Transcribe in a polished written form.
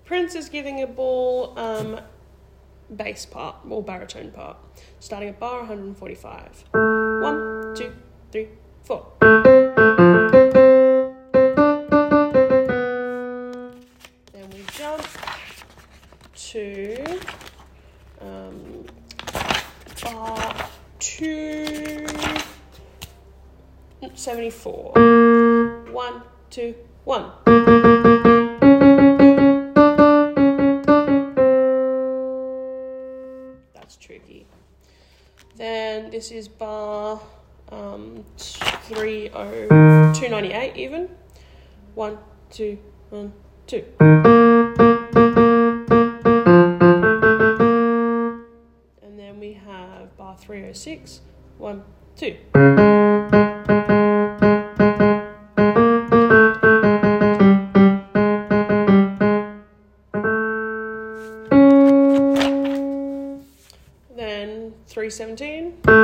Prince is giving a ball bass part or baritone part, starting at bar 145. 1, 2, 3, 4. Then we jump to bar 274. 1, 2, 1. That's tricky. Then this is bar 298 even. 1, 2, 1, 2. And then we have bar 306. 1, 2. Then 317.